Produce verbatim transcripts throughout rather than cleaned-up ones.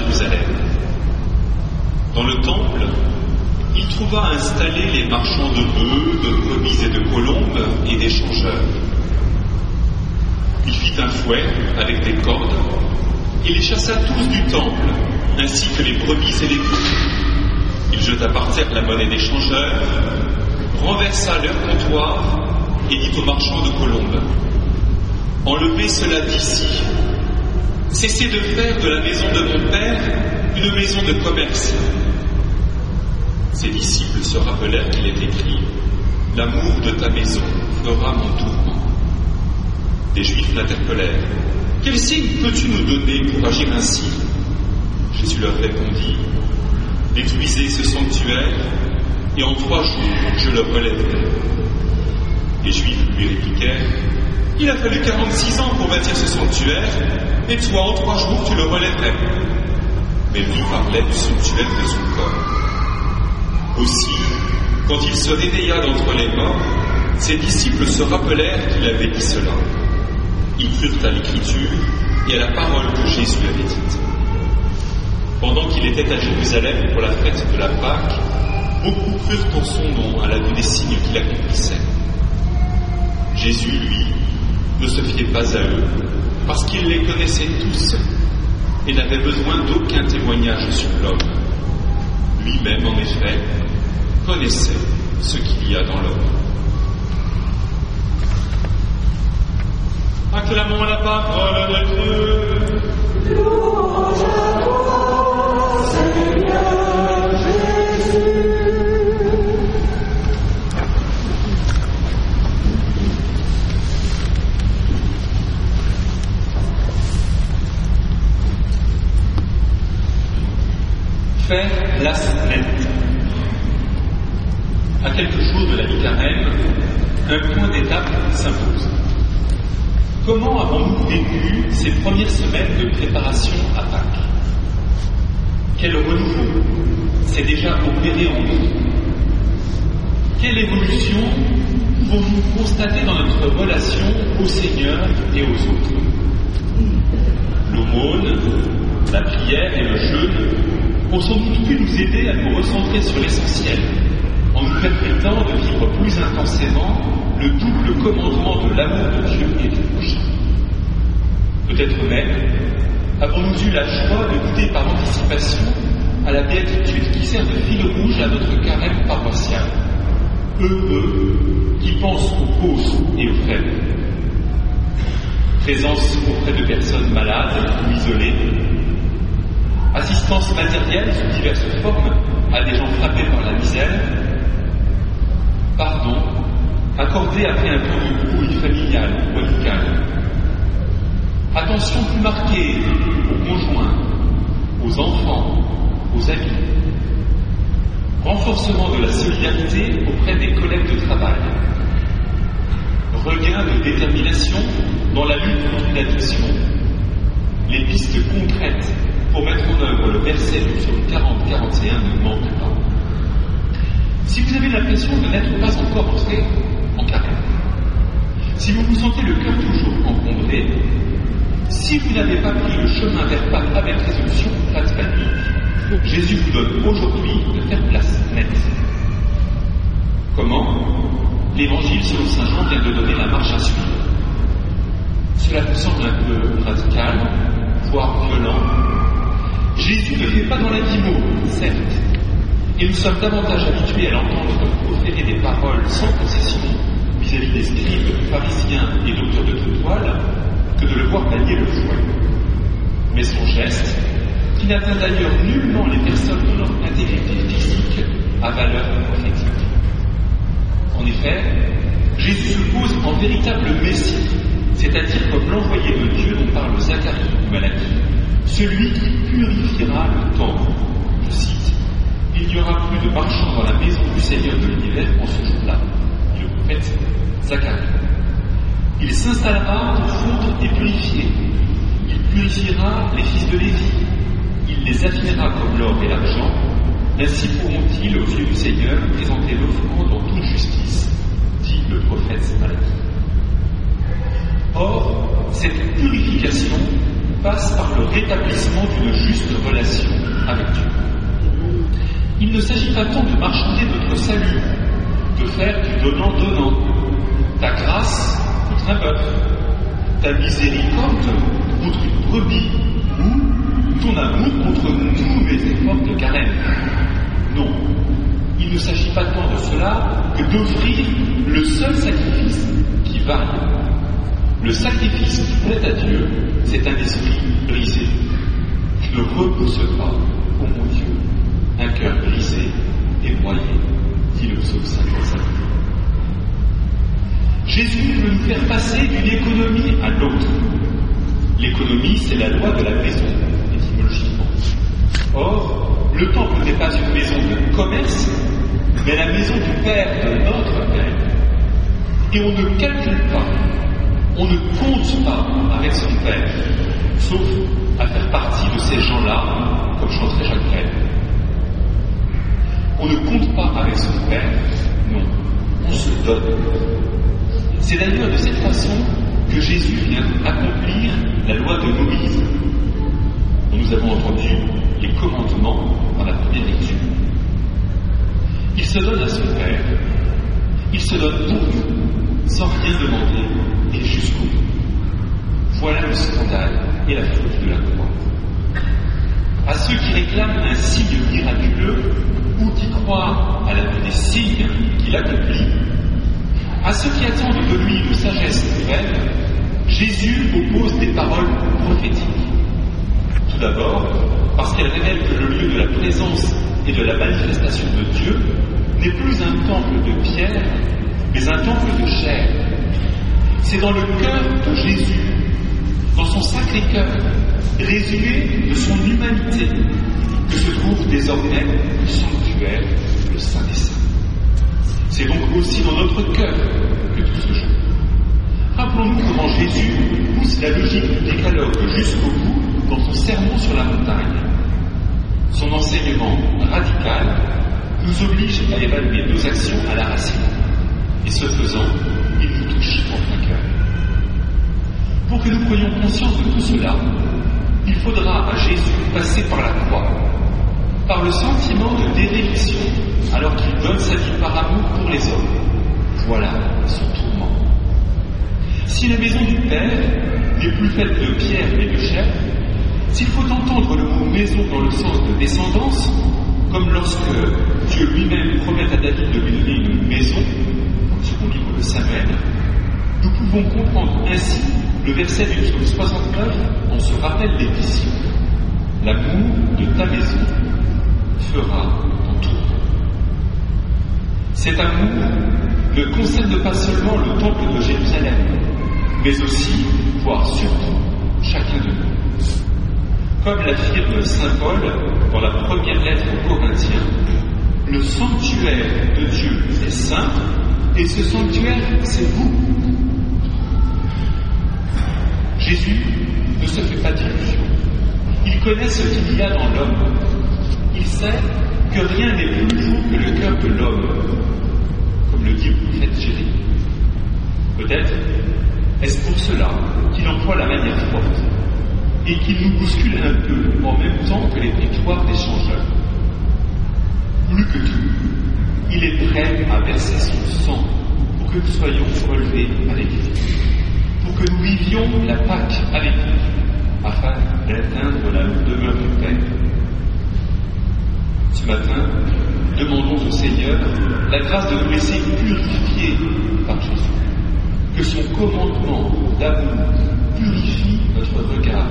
Jérusalem. Dans le temple, il trouva installés les marchands de bœufs, de brebis et de colombes et des changeurs. Il fit un fouet avec des cordes et les chassa tous du temple, ainsi que les brebis et les bœufs. Il jeta par terre la monnaie des changeurs, renversa leur comptoir et dit aux marchands de colombes: enlevez cela d'ici. Cessez de faire de la maison de mon père une maison de commerce. Ses disciples se rappelèrent qu'il est écrit: l'amour de ta maison fera mon tourment. Des Juifs l'interpellèrent: quel signe peux-tu nous donner pour agir ainsi? Jésus leur répondit: détruisez ce sanctuaire, et en trois jours je le relèverai. Les Juifs lui répliquèrent: il a fallu quarante-six ans pour bâtir ce sanctuaire, et toi en trois jours tu le relèverais. Mais lui parlait du sanctuaire de son corps. Aussi, quand il se réveilla d'entre les morts, ses disciples se rappelèrent qu'il avait dit cela. Ils crurent à l'écriture et à la parole que Jésus avait dite. Pendant qu'il était à Jérusalem pour la fête de la Pâque, beaucoup crurent en son nom à la vue des signes qu'il accomplissait. Jésus, lui, ne se fiait pas à eux, parce qu'il les connaissait tous et n'avait besoin d'aucun témoignage sur l'homme. Lui-même, en effet, connaissait ce qu'il y a dans l'homme. Acclamons la parole de Dieu. Louange à toi, Seigneur Jésus. Faire place nette. À quelques jours de la mi-carême, un point d'étape s'impose. Comment avons-nous vécu ces premières semaines de préparation à Pâques? Quel renouveau s'est déjà opéré en nous? Quelle évolution pouvons-nous constater dans notre relation au Seigneur et aux autres? L'aumône, la prière et le jeûne ont sans doute pu nous aider à nous recentrer sur l'essentiel, en nous permettant de vivre plus intensément le double commandement de l'amour de Dieu et du prochain. Peut-être même avons-nous eu la joie de goûter par anticipation à la béatitude qui sert de fil rouge à notre carême paroissial. Heureux qui pensent aux pauvres et aux faibles. Présence auprès de personnes malades ou isolées. Assistance matérielle sous diverses formes à des gens frappés par la misère. Pardon accordé après un temps de brouille familiale ou amicale. Attention plus marquée aux conjoints, aux enfants, aux amis. Renforcement de la solidarité auprès des collègues de travail. Regain de détermination dans la lutte contre l'addiction. Les pistes concrètes pour mettre en œuvre le verset du psaume quarante quarante et un ne manquent pas. Si vous avez l'impression de n'être pas encore entré en carême, si vous vous sentez le cœur toujours encombré, si vous n'avez pas pris le chemin vers Pâques avec résolution, pas de panique. Jésus vous donne aujourd'hui de faire place nette. Comment? L'Évangile selon saint Jean vient de donner la marche à suivre. Cela vous semble un peu radical, voire violent. Jésus ne fait pas dans la dix mots, certes, et nous sommes davantage habitués à l'entendre proférer des paroles sans concession vis-à-vis des scribes, pharisiens et docteurs de toute toile que de le voir manier le fouet. Mais son geste, qui n'atteint d'ailleurs nullement les personnes dans leur intégrité physique, a valeur prophétique. En effet, Jésus se pose en véritable Messie, c'est-à-dire comme l'envoyé de Dieu dont parle Zacharie ou Malachie, celui qui purifiera le temple. Je cite: il n'y aura plus de marchands dans la maison du Seigneur de l'univers en ce jour-là, dit le prophète Zacharie. Il s'installera pour fondre et purifier. Il purifiera les fils de Lévi. Il les affinera comme l'or et l'argent. Ainsi pourront-ils, aux yeux du Seigneur, présenter l'offrande en toute justice, dit le prophète Malachie. Or, cette purification passe par le rétablissement d'une juste relation ne s'agit pas tant de marchander notre salut, de faire du donnant-donnant, ta grâce contre un bœuf, ta miséricorde contre une brebis, ou ton amour contre tous mes efforts de carême. Non, il ne s'agit pas tant de cela que d'offrir le seul sacrifice qui vaille. Le sacrifice qui plaît à Dieu, c'est un esprit brisé. Ne repousse pas, ô mon Dieu, un cœur brisé et broyé, dit le psaume cinquante-cinq. Jésus veut nous faire passer d'une économie à l'autre. L'économie, c'est la loi de la maison, étymologiquement. Or, le temple n'est pas une maison de commerce, mais la maison du Père de notre Père. Et on ne calcule pas, on ne compte pas avec son Père, sauf à faire partie de ces gens-là, comme chanterait Jacques Brel. On ne compte pas avec son Père, non, on se donne. C'est d'ailleurs de cette façon que Jésus vient accomplir la loi de Moïse, dont nous avons entendu les commandements dans la première lecture. Il se donne à son Père, il se donne pour nous, sans rien demander, et jusqu'au bout. Voilà le scandale et la faute de la croix. À ceux qui réclament un signe miraculeux ou qui croient à la vue des signes qu'il accomplit, à ceux qui attendent de lui une sagesse nouvelle, Jésus oppose des paroles prophétiques. Tout d'abord, parce qu'elles révèlent que le lieu de la présence et de la manifestation de Dieu n'est plus un temple de pierre, mais un temple de chair. C'est dans le cœur de Jésus, dans son sacré cœur, résumé de son humanité, que se trouve désormais le sanctuaire, le Saint des Saints. C'est donc aussi dans notre cœur que tout se joue. Rappelons-nous comment Jésus pousse la logique du décalogue jusqu'au bout dans son sermon sur la montagne. Son enseignement radical nous oblige à évaluer nos actions à la racine. Et ce faisant, il nous touche en plein cœur. Pour que nous prenions conscience de tout cela, il faudra à Jésus passer par la croix, par le sentiment de déréliction, alors qu'il donne sa vie par amour pour les hommes. Voilà son tourment. Si la maison du Père n'est plus faite de pierre mais de chair, s'il faut entendre le mot maison dans le sens de descendance, comme lorsque Dieu lui-même promet à David de lui donner une maison, dans le second livre de Samuel, nous pouvons comprendre ainsi le verset du psaume soixante-neuf, on se rappelle des visions. L'amour de ta maison fera ton tour. Cet amour ne concerne pas seulement le temple de Jérusalem, mais aussi, voire surtout, chacun de nous. Comme l'affirme saint Paul dans la première lettre aux Corinthiens, le sanctuaire de Dieu est saint, et ce sanctuaire, c'est vous. Jésus ne se fait pas d'illusions. Il connaît ce qu'il y a dans l'homme. Il sait que rien n'est plus fou que le cœur de l'homme, comme le dit le prophète Jérémie. Peut-être est-ce pour cela qu'il emploie la manière forte et qu'il nous bouscule un peu en même temps que les victoires des changeurs. Plus que tout, il est prêt à verser son sang pour que nous soyons relevés avec lui, pour que nous vivions la Pâque avec lui, afin d'atteindre la demeure du Père. Ce matin, demandons au Seigneur la grâce de nous laisser purifier par Jésus, que son commandement d'amour purifie notre regard.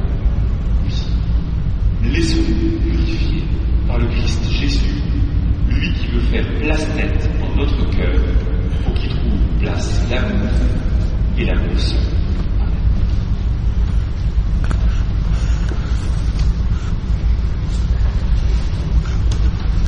Oui, laissons-nous purifier par le Christ Jésus, lui qui veut faire place nette dans notre